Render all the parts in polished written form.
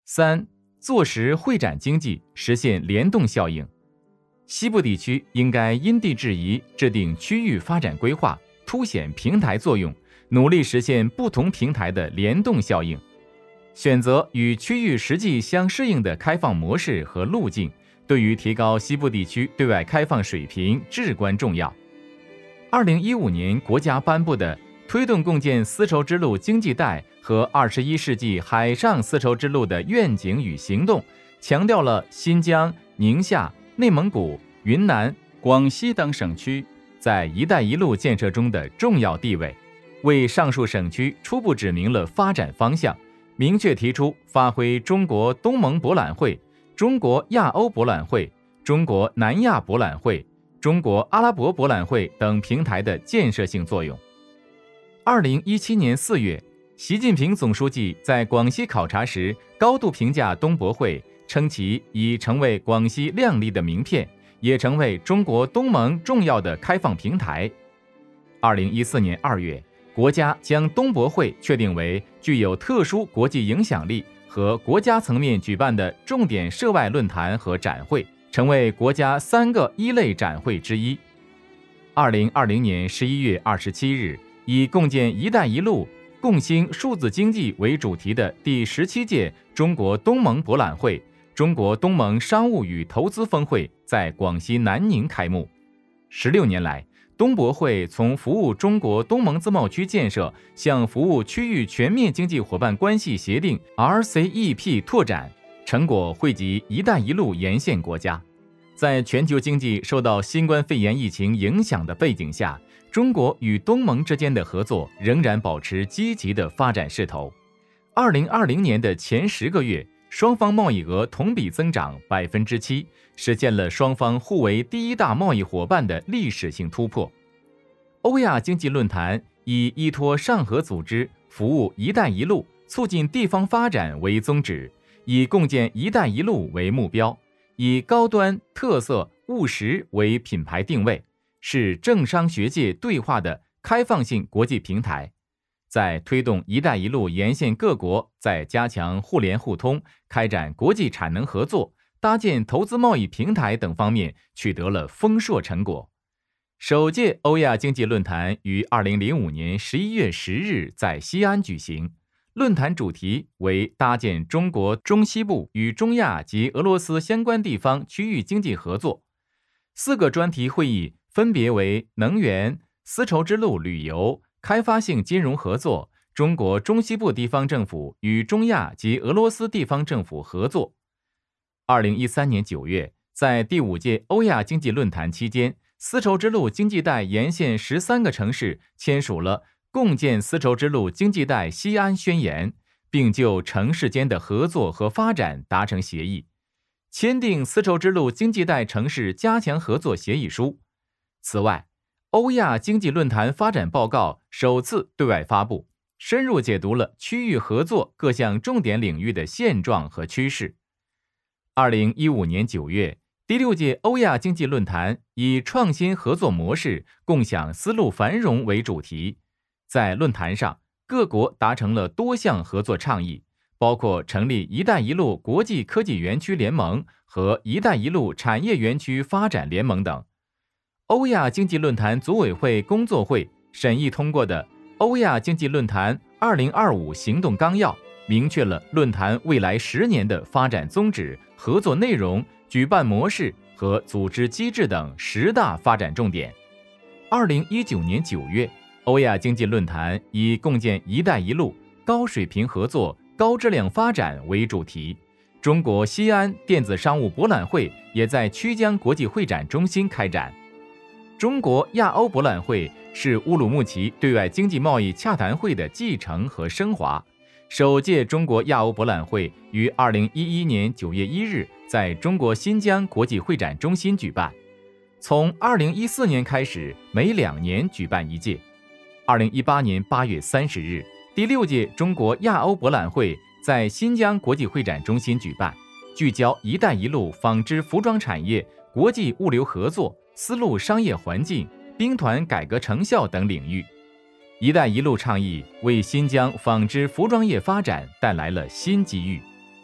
3. 坐实会展经济，实现联动效应。西部地区应该因地制宜制定区域发展规划，凸显平台作用，努力实现不同平台的联动效应。选择与区域实际相适应的开放模式和路径，对于提高西部地区对外开放水平至关重要。2015年国家颁布的推动共建丝绸之路经济带和21世纪海上丝绸之路的愿景与行动，强调了新疆、宁夏、内蒙古、云南、广西等省区在“一带一路”建设中的重要地位，为上述省区初步指明了发展方向，明确提出发挥中国东盟博览会、中国亚欧博览会、中国南亚博览会、中国阿拉伯博览会等平台的建设性作用。2017年4月，习近平总书记在广西考察时高度评价东博会，称其已成为广西亮丽的名片，也成为中国东盟重要的开放平台。2014年2月，国家将东博会确定为具有特殊国际影响力和国家层面举办的重点涉外论坛和展会，成为国家3个一类展会之一。2020年11月27日，以共建“一带一路”共兴数字经济为主题的第17届中国东盟博览会、中国东盟商务与投资峰会在广西南宁开幕。16年来，东博会从服务中国东盟自贸区建设向服务区域全面经济伙伴关系协定 RCEP 拓展，成果惠及“一带一路”沿线国家。在全球经济受到新冠肺炎疫情影响的背景下，中国与东盟之间的合作仍然保持积极的发展势头。2020年的前10个月，双方贸易额同比增长 7%， 实现了双方互为第一大贸易伙伴的历史性突破。欧亚经济论坛以依托上合组织服务“一带一路”，促进地方发展为宗旨，以共建“一带一路”为目标，以高端、特色、务实为品牌定位，是政商学界对话的开放性国际平台，在推动“一带一路”沿线各国在加强互联互通、开展国际产能合作、搭建投资贸易平台等方面取得了丰硕成果。首届欧亚经济论坛于2005年11月10日在西安举行，论坛主题为搭建中国中西部与中亚及俄罗斯相关地方区域经济合作。4个专题会议分别为能源、丝绸之路旅游、开发性金融合作、中国中西部地方政府与中亚及俄罗斯地方政府合作。2013年9月，在第5届欧亚经济论坛期间，丝绸之路经济带沿线13个城市签署了共建丝绸之路经济带西安宣言，并就城市间的合作和发展达成协议，签订丝绸之路经济带城市加强合作协议书。此外，欧亚经济论坛发展报告首次对外发布，深入解读了区域合作各项重点领域的现状和趋势。2015年9月，第6届欧亚经济论坛以创新合作模式，共享丝路繁荣为主题，在论坛上，各国达成了多项合作倡议，包括成立“一带一路”国际科技园区联盟和“一带一路”产业园区发展联盟等。欧亚经济论坛组委会工作会审议通过的《欧亚经济论坛2025行动纲要》明确了论坛未来10年的发展宗旨、合作内容、举办模式和组织机制等10大发展重点。2019年9月，欧亚经济论坛以共建“一带一路”高水平合作、高质量发展为主题，中国西安电子商务博览会也在曲江国际会展中心开展。中国亚欧博览会是乌鲁木齐对外经济贸易洽谈会的继承和升华。首届中国亚欧博览会于2011年9月1日在中国新疆国际会展中心举办，从2014年开始，每2年举办一届。2018年8月30日，第6届中国亚欧博览会在新疆国际会展中心举办，聚焦“一带一路”纺织服装产业、国际物流合作、丝路商业环境、兵团改革成效等领域。“一带一路”倡议为新疆纺织服装业发展带来了新机遇，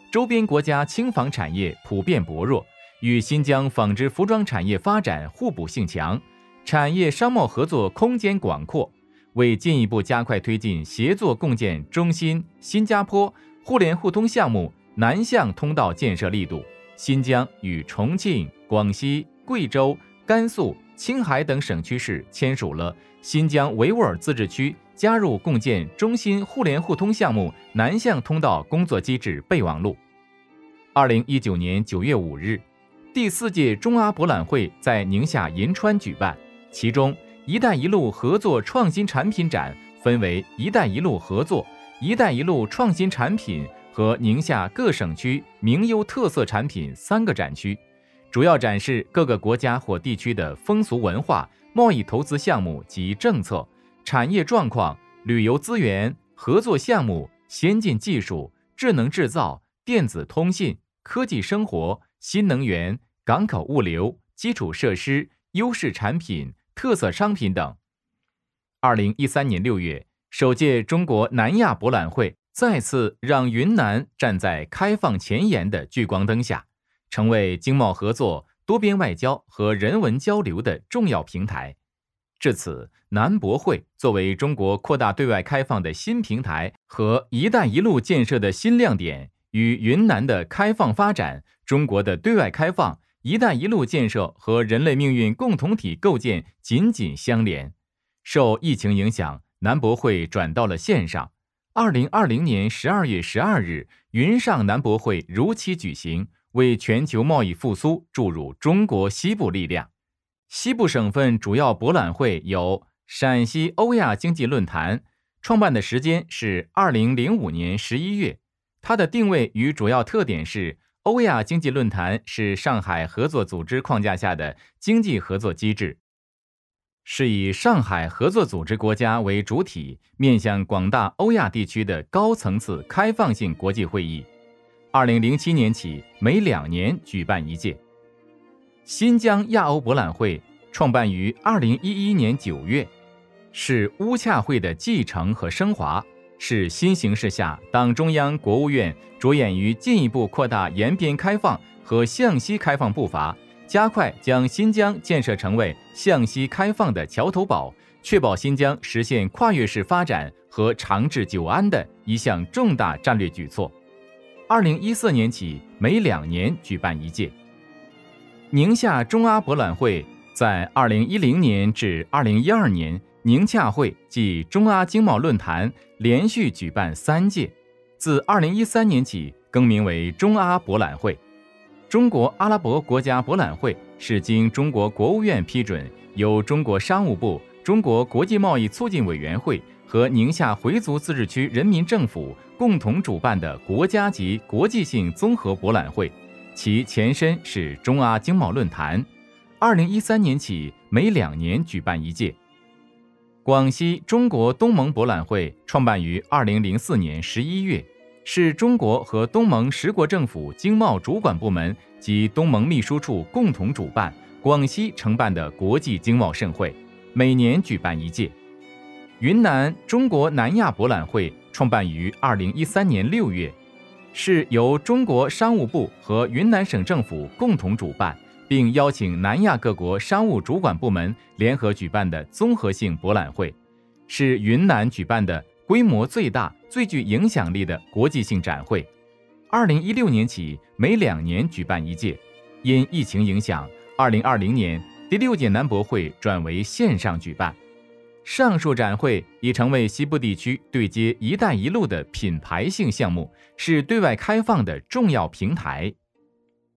周边国家轻纺产业普遍薄弱，与新疆纺织服装产业发展互补性强，产业商贸合作空间广阔。为进一步加快推进协作共建中新新加坡互联互通项目南向通道建设力度，新疆与重庆、广西、贵州、甘肃、青海等省区市签署了新疆维吾尔自治区加入共建中新互联互通项目南向通道工作机制备忘录。2019年9月5日，第4届中阿博览会在宁夏银川举办，其中“一带一路”合作创新产品展分为“一带一路”合作、“一带一路”创新产品和宁夏各省区名优特色产品3个展区，主要展示各个国家或地区的风俗文化、贸易投资项目及政策、产业状况、旅游资源、合作项目、先进技术、智能制造、电子通信、科技生活、新能源、港口物流、基础设施、优势产品、特色商品等。2013年6月，首届中国南亚博览会再次让云南站在开放前沿的聚光灯下，成为经贸合作、多边外交和人文交流的重要平台。至此，南博会作为中国扩大对外开放的新平台和“一带一路”建设的新亮点，与云南的开放发展、中国的对外开放、“一带一路”建设和人类命运共同体构建紧紧相连。受疫情影响，南博会转到了线上。2020年12月12日，云上南博会如期举行，为全球贸易复苏注入中国西部力量。西部省份主要博览会有陕西欧亚经济论坛，创办的时间是2005年11月。它的定位与主要特点是，欧亚经济论坛是上海合作组织框架下的经济合作机制，是以上海合作组织国家为主体，面向广大欧亚地区的高层次开放性国际会议。2007年起，每2年举办一届。新疆亚欧博览会创办于2011年9月，是乌洽会的继承和升华，是新形势下党中央、国务院着眼于进一步扩大沿边开放和向西开放步伐，加快将新疆建设成为向西开放的桥头堡，确保新疆实现跨越式发展和长治久安的一项重大战略举措。2014年起，每2年举办一届。宁夏中阿博览会在2010年至2012年，宁洽会暨中阿经贸论坛连续举办3届，自2013年起更名为中阿博览会。中国阿拉伯国家博览会是经中国国务院批准，由中国商务部、中国国际贸易促进委员会和宁夏回族自治区人民政府共同主办的国家级国际性综合博览会，其前身是中阿经贸论坛。2013年起，每2年举办一届。广西中国东盟博览会创办于2004年11月，是中国和东盟10国政府经贸主管部门及东盟秘书处共同主办、广西承办的国际经贸盛会，每年举办一届。云南中国南亚博览会创办于2013年6月，是由中国商务部和云南省政府共同主办，并邀请南亚各国商务主管部门联合举办的综合性博览会，是云南举办的规模最大、最具影响力的国际性展会。2016年起，每2年举办一届。因疫情影响，2020年第6届南博会转为线上举办。上述展会已成为西部地区对接“一带一路”的品牌性项目，是对外开放的重要平台。